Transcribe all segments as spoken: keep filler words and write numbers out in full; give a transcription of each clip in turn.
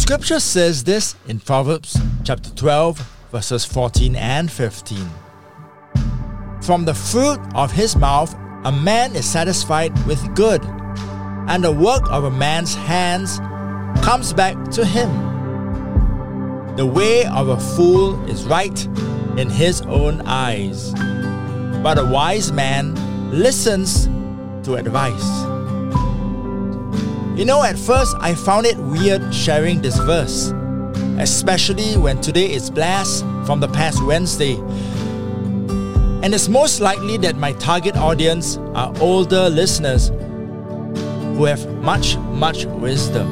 scripture says this in Proverbs chapter twelve, verses fourteen and fifteen. From the fruit of his mouth a man is satisfied with good, and the work of a man's hands comes back to him. The way of a fool is right in his own eyes, but a wise man listens to advice. You know, at first I found it weird sharing this verse, especially when today is blessed from the past Wednesday. And it's most likely that my target audience are older listeners who have much, much wisdom.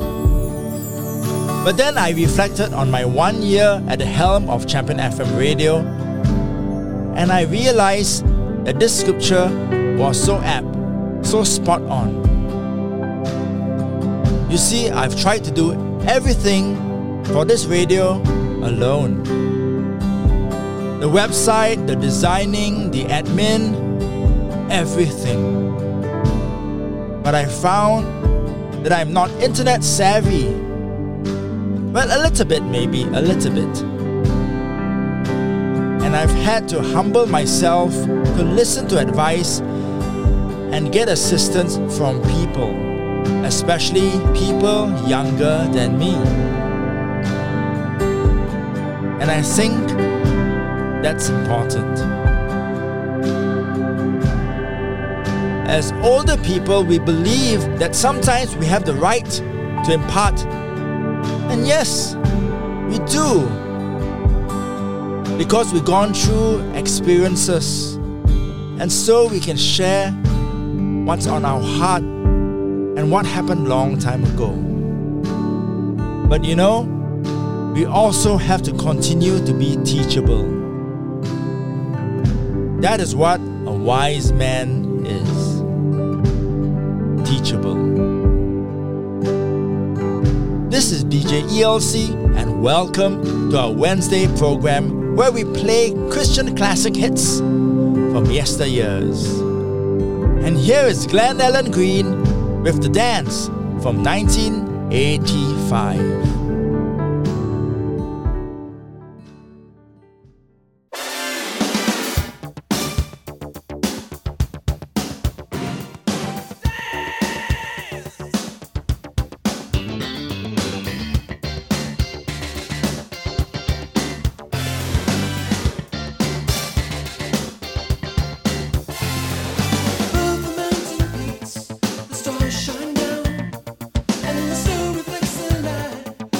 But then I reflected on my one year at the helm of Champion F M Radio, and I realized that this scripture was so apt, so spot on. You see, I've tried to do everything for this radio alone. The website, the designing, the admin, everything. But I found that I'm not internet savvy. Well, a little bit maybe, a little bit. And I've had to humble myself to listen to advice and get assistance from people, especially people younger than me. And I think that's important. As older people, we believe that sometimes we have the right to impart. And yes, we do. Because we've gone through experiences. And so we can share what's on our heart and what happened long time ago. But you know, we also have to continue to be teachable. That is what a wise man is. Teachable. This is D J E L C, and welcome to our Wednesday program where we play Christian classic hits from yesteryears. And here is Glenn Allen Green with The Dance from nineteen eighty-five. Shine down, and the sun reflects the light.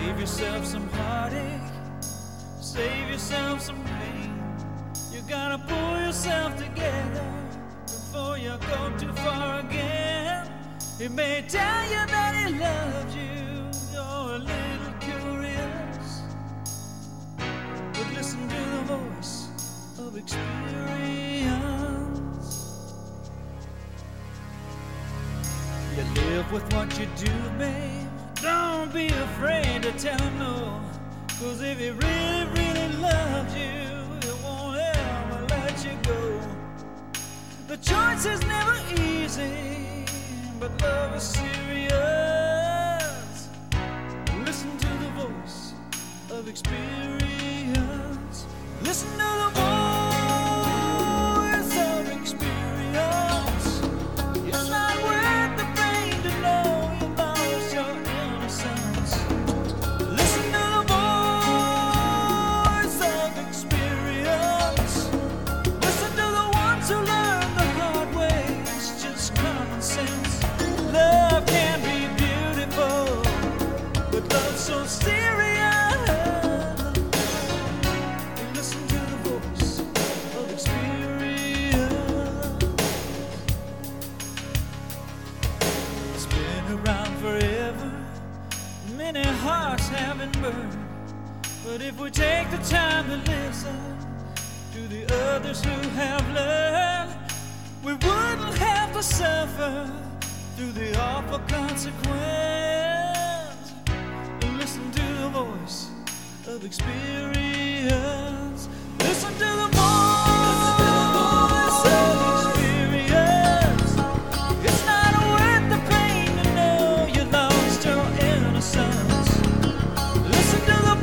Save yourself some heartache, save yourself some pain. You gotta pull yourself together before you go too far again. He may tell you that he loves you, you're a little curious, but listen to the voice of experience. You live with what you do, babe. Don't be afraid to tell him no, 'cause if he really, really loves you, he won't ever let you go. The choice is never easy, but love is serious. Listen to the voice of experience. Listen to the voice of experience. It's not worth the pain to know you lost your innocence. Listen to the voice of experience. Listen to the ones who learn the hard way. It's just common sense. Love can be beautiful, but love's so serious. Listen to the voice of experience. It's been around forever. Many hearts have been burned. But if we take the time to listen to the others who have learned, we wouldn't have to suffer through the awful consequence. Listen to the voice of experience. Listen to the voice of experience. It's not worth the pain to know you lost your innocence. Listen to the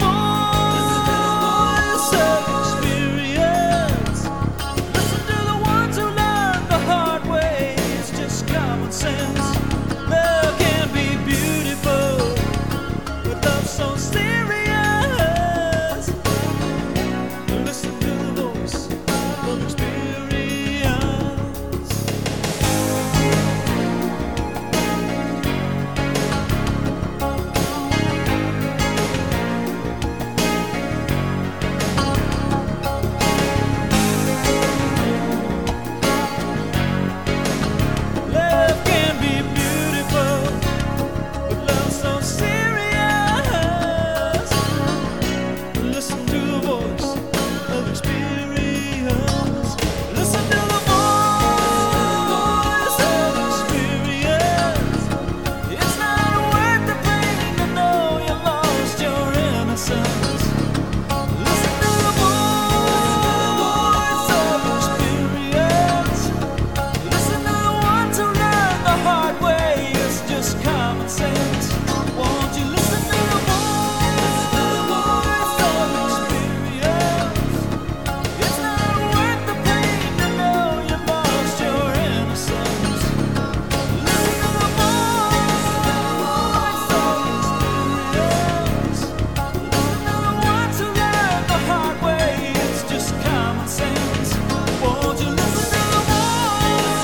voice of experience. Listen to the ones who learn the hard way. It's just common sense. Love can be beautiful, but love's so serious. Listen to the voice of experience. Love can be beautiful, but love's so serious. Listen to the voice of experience. Listen to the voice of experience. It's not worth the pain to know you lost your innocence. Listen to the voice of experience. Listen to the ones who learn the hard way. It's just common sense. Won't you listen to the voice of experience? It's not worth the pain to know you lost your innocence. Listen to the voice of experience. Listen to the ones who learn the hard way. It's just common sense. Won't you listen to the voice?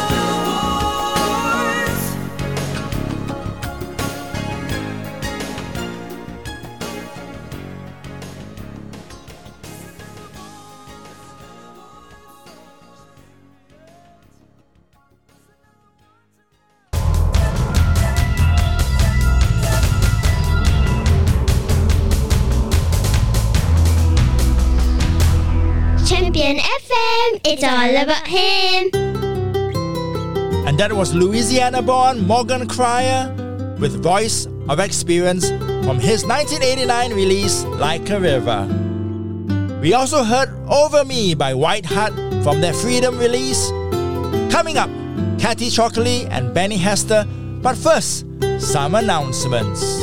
Champion F M, it's all about him. And that was Louisiana-born Morgan Cryer with Voice of Experience from his nineteen eighty-nine release Like a River. We also heard Over Me by White Hut from their Freedom release. Coming up, Kathy Chockley and Benny Hester. But first, some announcements.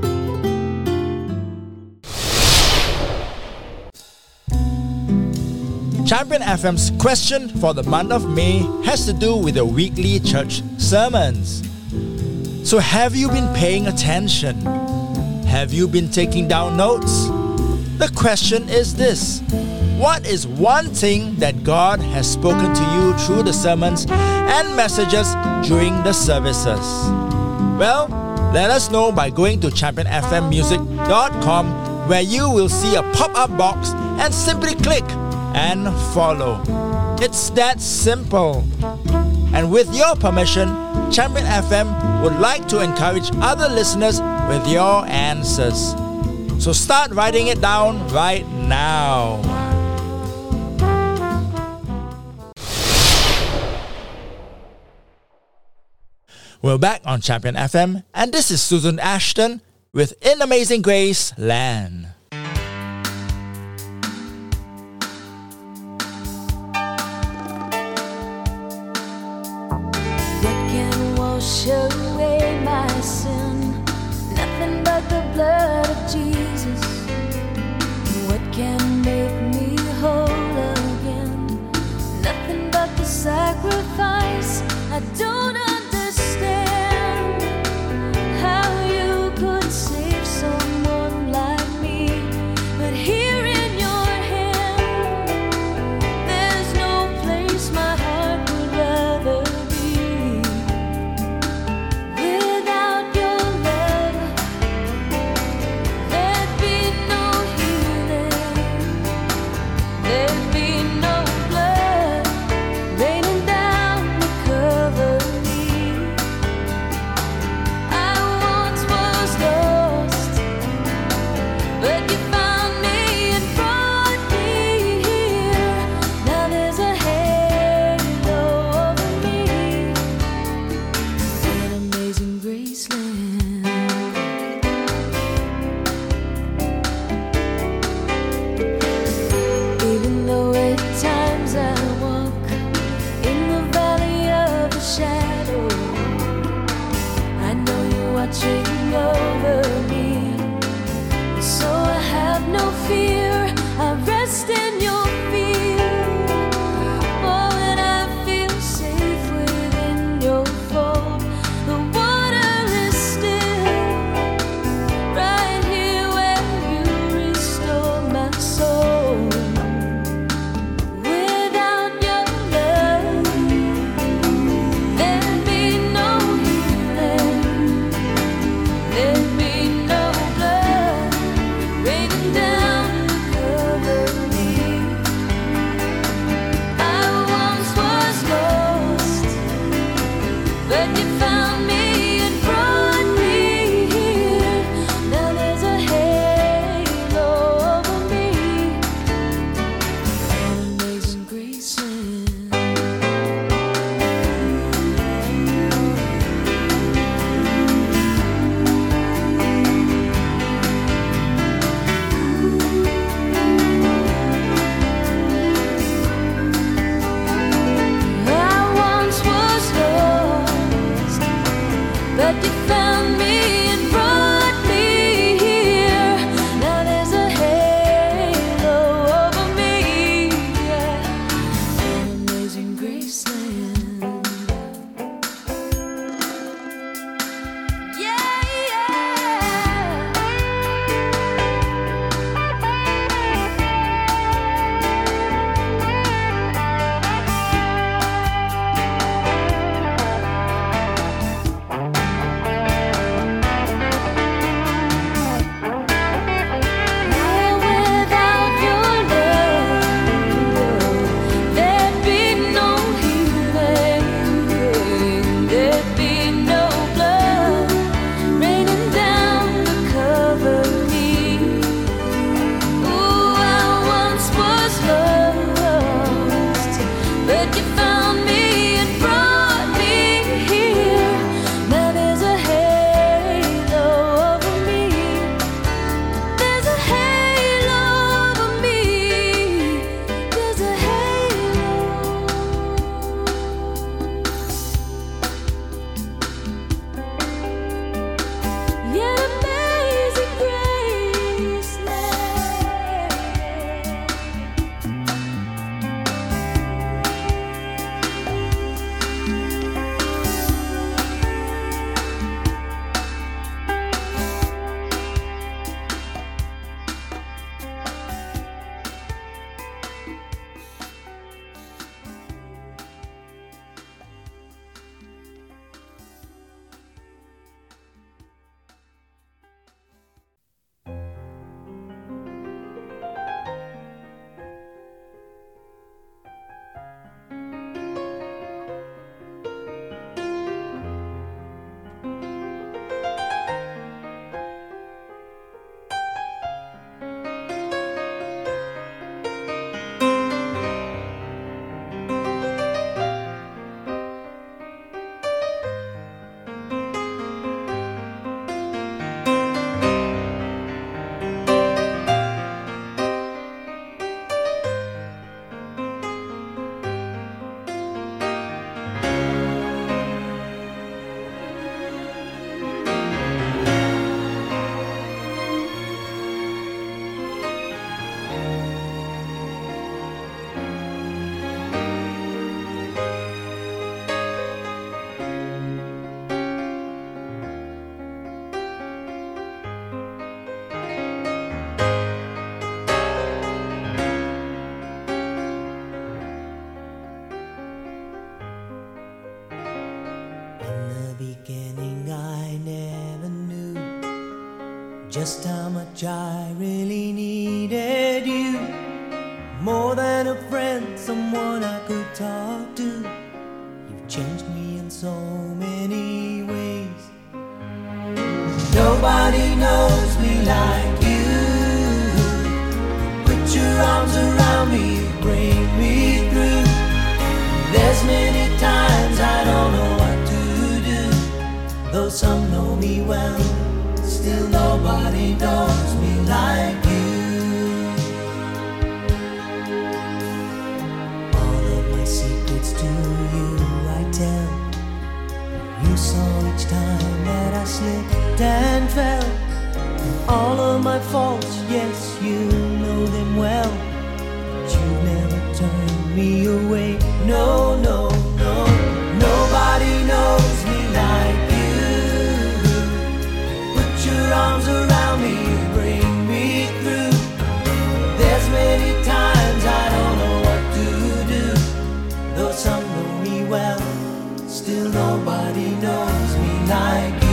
Champion F M's question for the month of May has to do with the weekly church sermons. So have you been paying attention? Have you been taking down notes? The question is this: what is one thing that God has spoken to you through the sermons and messages during the services? Well, Let us know by going to champion f m music dot com, where you will see a pop-up box and simply click and follow. It's that simple. And with your permission, Champion F M would like to encourage other listeners with your answers. So start writing it down right now. We're back on Champion F M, and this is Susan Ashton with In Amazing Grace Land. What can wash away my sin? Nothing but the blood of Jesus. What can make me whole again? Nothing but the sacrifice. I don't understand how you could save someone like me, but here in your hand, there's no place my heart would rather be. Without your love, there'd be no healing, there'd be no blood raining down the Calvary. just how much I really needed you. More than a friend, someone I could talk to. You've changed me in so many ways. Nobody knows me like you. Put your arms around me, bring me through. There's many times I don't know what to do. Though some know me well, still nobody knows me like you. All of my secrets to you I tell. You saw each time that I slipped and fell. And all of my faults, yes, you know them well. But you never turned me away. No, no, no. Nobody knows me like you. Put your arms around me, bring me through. There's many times I don't know what to do. Though some know me well, still nobody knows me like you.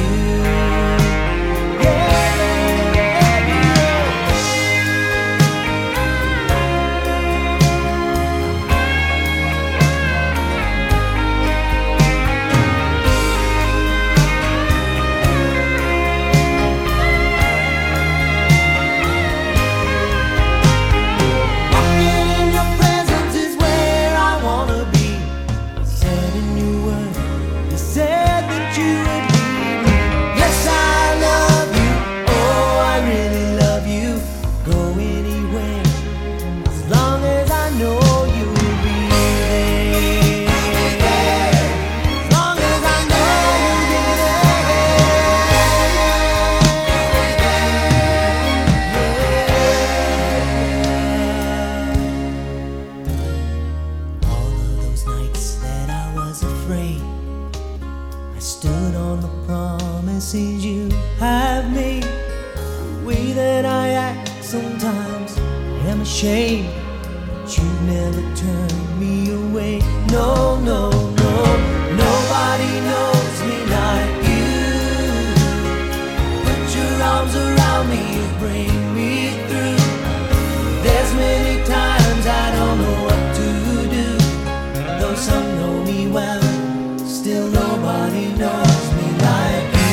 You have made the way that I act. Sometimes I am ashamed, but you've never turned me away. No, no, no. Nobody knows me like you. Put your arms around me, bring me through. There's many times I don't know what to do. Though some know me well, still nobody knows me like you.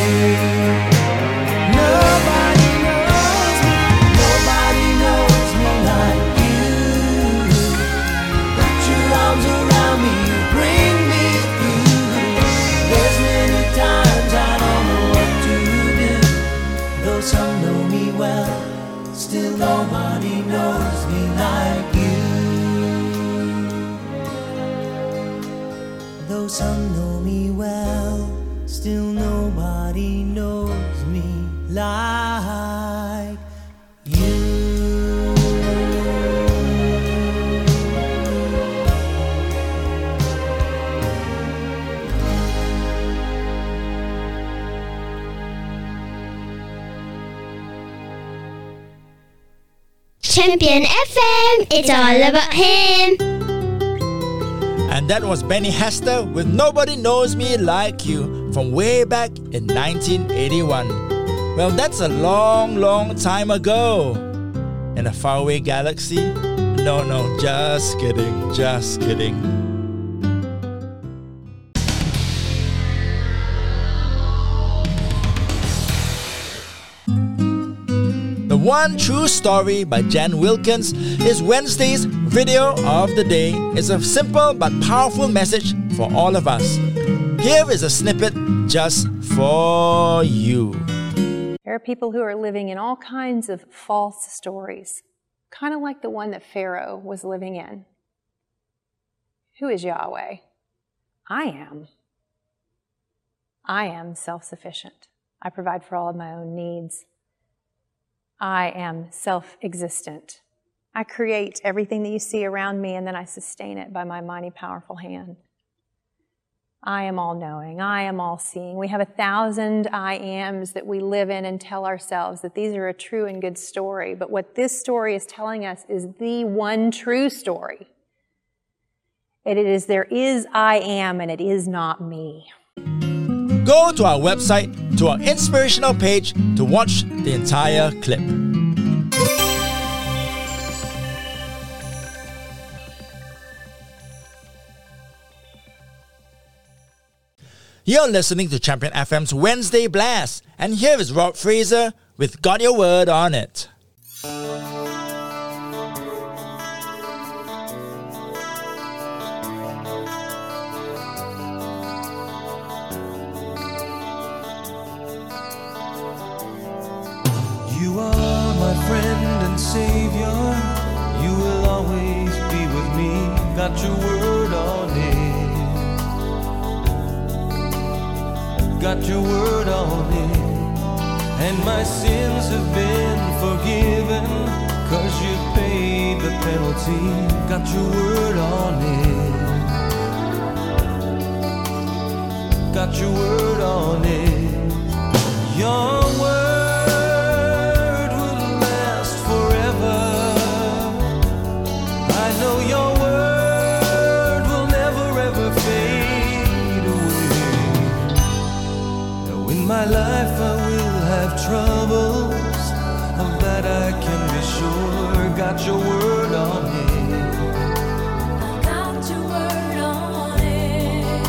Nobody knows me, nobody knows me like you. Put your arms around me, bring me through. There's many times I don't know what to do. Though some know me well, still nobody knows me like you. Though some know me well, still nobody knows me like you. Champion F M, it's all about him. And that was Benny Hester with Nobody Knows Me Like You from way back in nineteen eighty-one. Well, that's a long, long time ago. In a faraway galaxy? No, no, just kidding, just kidding. The One True Story by Jan Wilkins is Wednesday's video of the day. It's a simple but powerful message for all of us. Here is a snippet just for you. There are people who are living in all kinds of false stories, kind of like the one that Pharaoh was living in. Who is Yahweh? I am. I am self-sufficient. I provide for all of my own needs. I am self-existent. I create everything that you see around me, and then I sustain it by my mighty, powerful hand. I am all-knowing. I am all-seeing. We have a thousand I ams that we live in and tell ourselves that these are a true and good story. But what this story is telling us is the one true story. And it is, there is I am, and it is not me. go to our website to our inspirational page to watch the entire clip. You're listening to Champion F M's Wednesday Blast, and here is Rob Fraser with Got Your Word on It. You are my friend and Savior. You will always be with me. Got your word on it. Got your word on it. And my sins have been forgiven, 'cause you paid the penalty. Got your word on it. Got your word on it. Your word will last forever. I know your word will never ever fade away. Now in my life I will have troubles, of that I can be sure. Got your word on it. Got your word on it.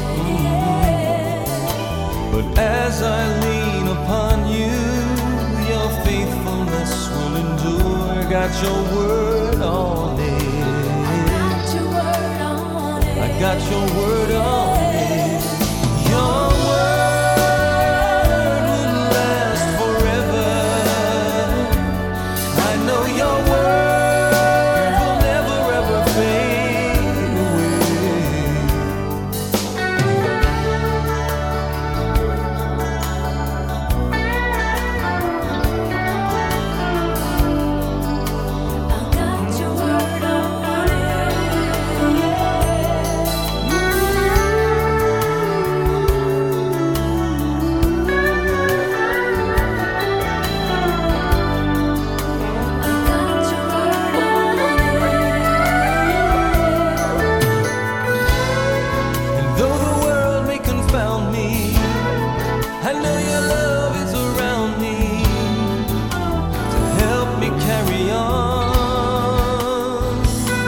But as I lean upon you, your faithfulness will endure. Got your word on it. Got your word on it. I got your word on it. Your word will last forever. I know your word will never ever fade away. I got your word on And though the world may confound me, I know your love is around me to help me carry on.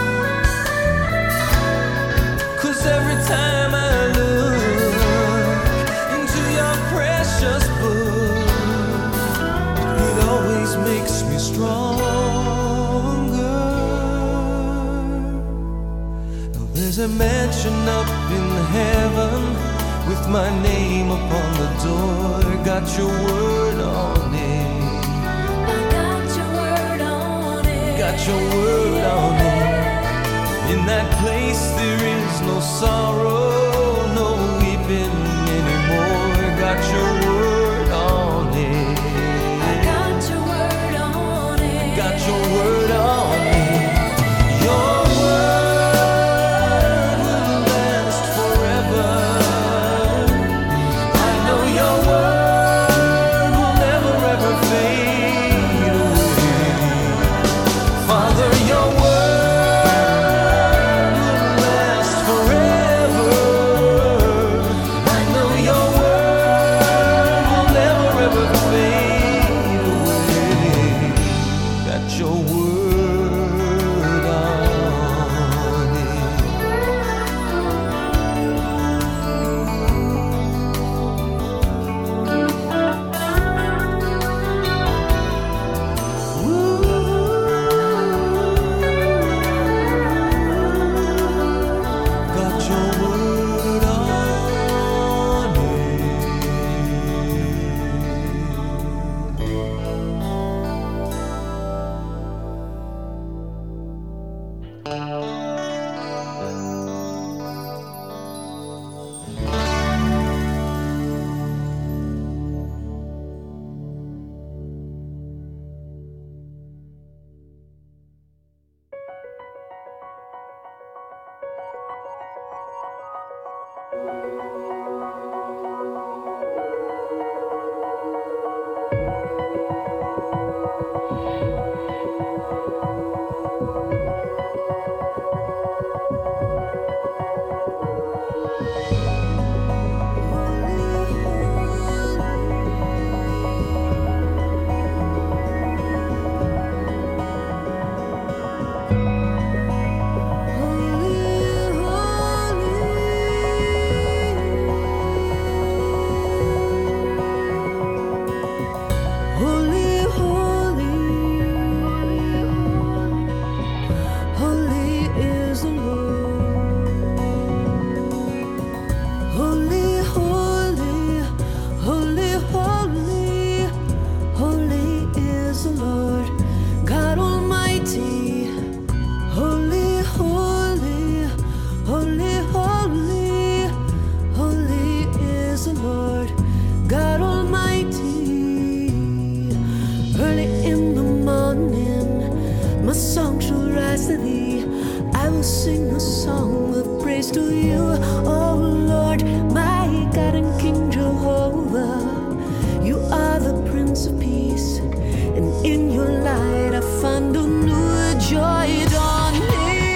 'Cause every time I look into your precious book, it always makes me stronger. Now there's a mansion up in heaven with my name upon the door. Got your word on it. I got your word on it. Got your word on it. In that place there is no sorrow, no weeping anymore. Got your word on it. I got your word on it. Got your word on it. Your word will last forever. I know your word will never ever fade away. Father, your word will last forever. is the Lord, God Almighty. Holy, holy, holy, holy, holy is the Lord, God Almighty. Early in the morning, my song shall rise to thee. I will sing a song of praise to you, O Lord, my God and King Jehovah. You are the Prince of Peace, and in your light I find a new joy dawning.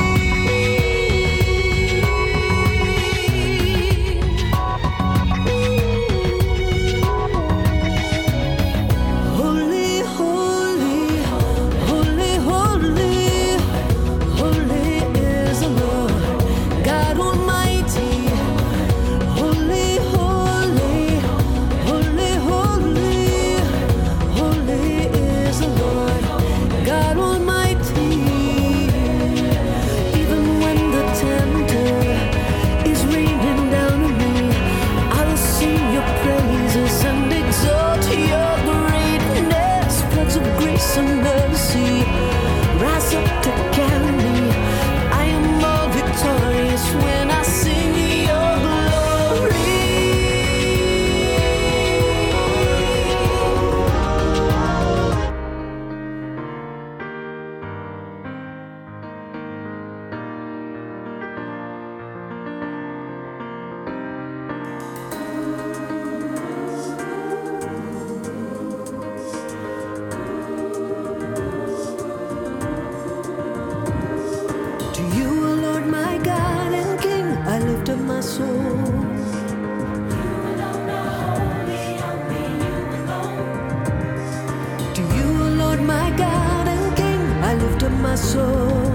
Holy, holy, holy, holy, holy is the Lord, God Almighty. Holy, holy, holy, holy, holy is the Lord, God Almighty. Even when the tempter is raining down on me, I will sing your praises and exalt your greatness. Floods of grace and mercy rise up to carry me. I am more victorious when I sing your glory. To you, O Lord, my God and King, I lift up my soul. To you, O Lord, my God and King, I lift up my soul.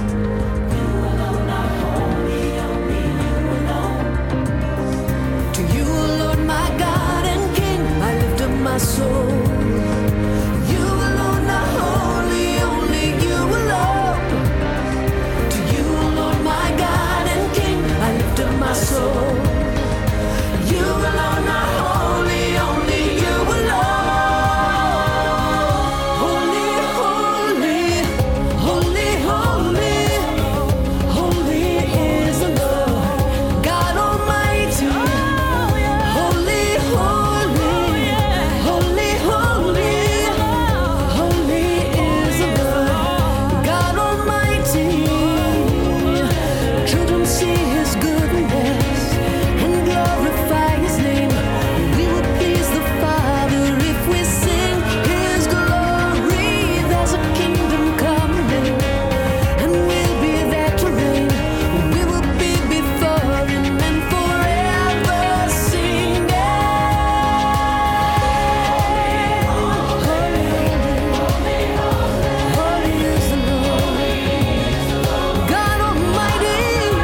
To you, O Lord, my God and King, I lift up my soul. You alone are holy, only you alone. To you, O Lord, my God and King, I lift up my soul. You alone are holy, only you alone. Holy, holy, holy, holy, holy is the Lord, God Almighty. Holy, holy, holy, holy, holy is the Lord, God Almighty. Children see His goodness and glorify His name. We will please the Father if we sing His glory. There's a kingdom coming, and we'll be there to reign. We will be before Him and forever singing. Holy, holy, holy is the Lord, God Almighty.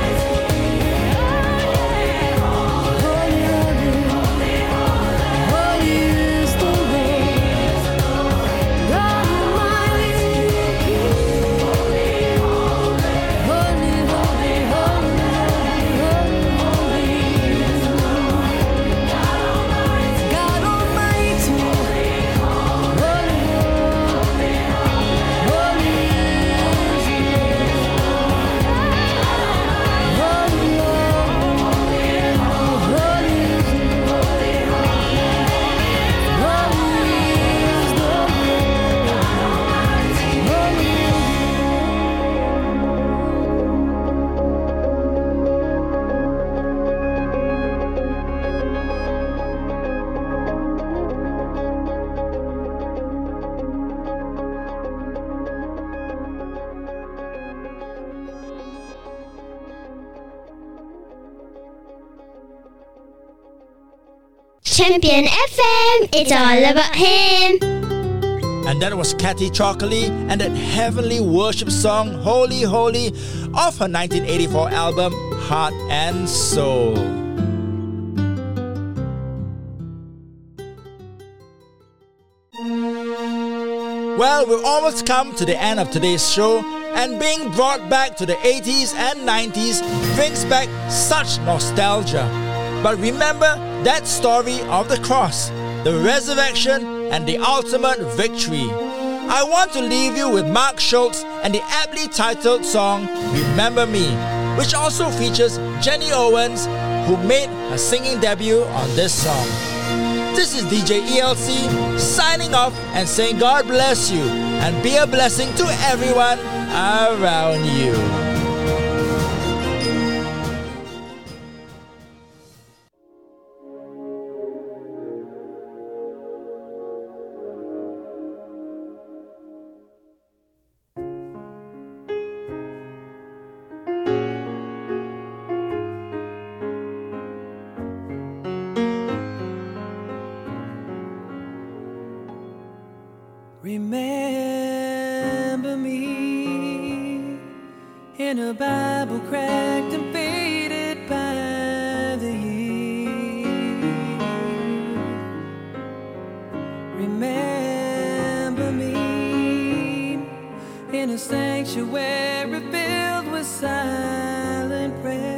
Holy, holy, holy is the Lord, God Almighty. Holy, holy, holy, holy is the Lord, God Almighty. Champion F M, it's all about Him. And that was Kathy Chocoley and that heavenly worship song, Holy, Holy, off her nineteen eighty-four album, Heart and Soul. Well, we've almost come to the end of today's show, and being brought back to the eighties and nineties brings back such nostalgia. But remember that story of the cross, the resurrection, and the ultimate victory. I want to leave you with Mark Schultz and the aptly titled song Remember Me, which also features Jenny Owens, who made her singing debut on this song. This is D J E L C signing off and saying God bless you and be a blessing to everyone around you. Remember me in a Bible cracked and faded by the years. Remember me in a sanctuary filled with silent prayer.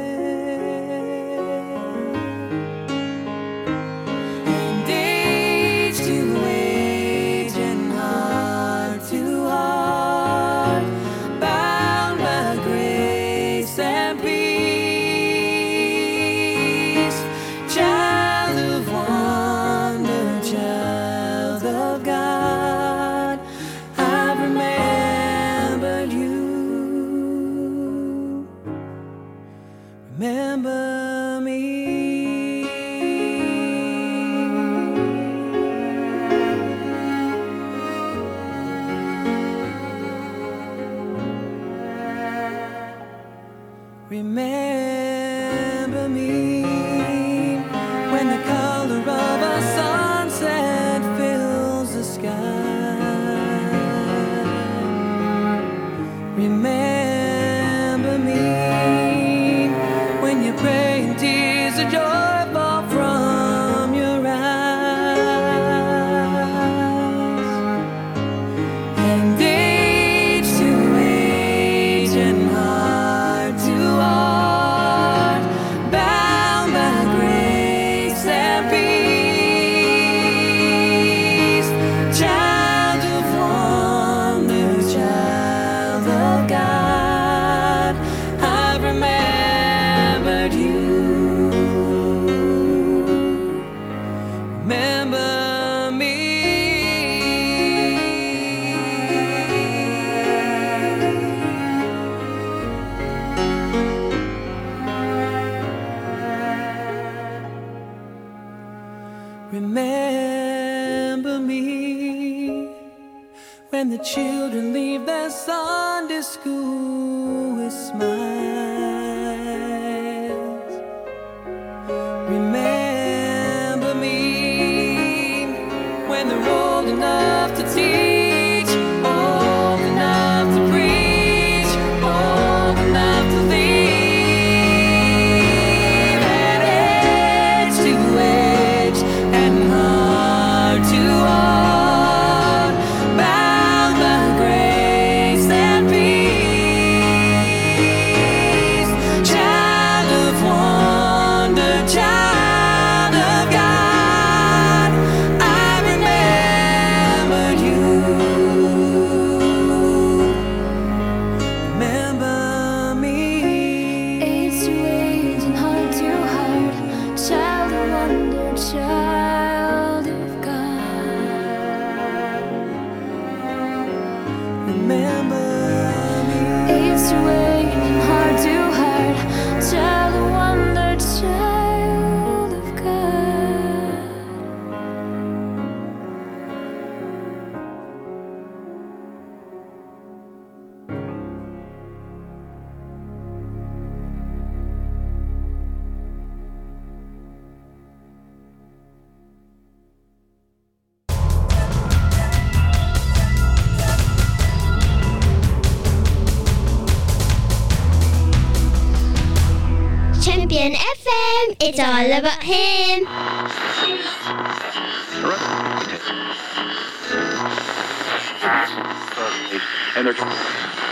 And age to age and heart to heart, bound by grace and peace. Child of wonder, child of God, I've remembered you. Remember me. Remember me when the color of a sunset fills the sky. Remember me when you pray and tears of joy fall from your eyes. And age to age and heart to heart, bound by grace and peace. Child of wonder, child of God, I've remembered you. Remember me. Remember me when the children leave their Sunday school with smiles. Remember me when they're old enough to teach, old enough to preach, old enough to leave. And age to age and heart to heart, bound by grace and peace. Child of wonder, child of God, I remembered you. Remember me. Age to age and heart to heart, child of wonder, child of God. Remember me. Age to age and heart to heart, child of wonder, child of God. Champion F M, it's all about him. And they're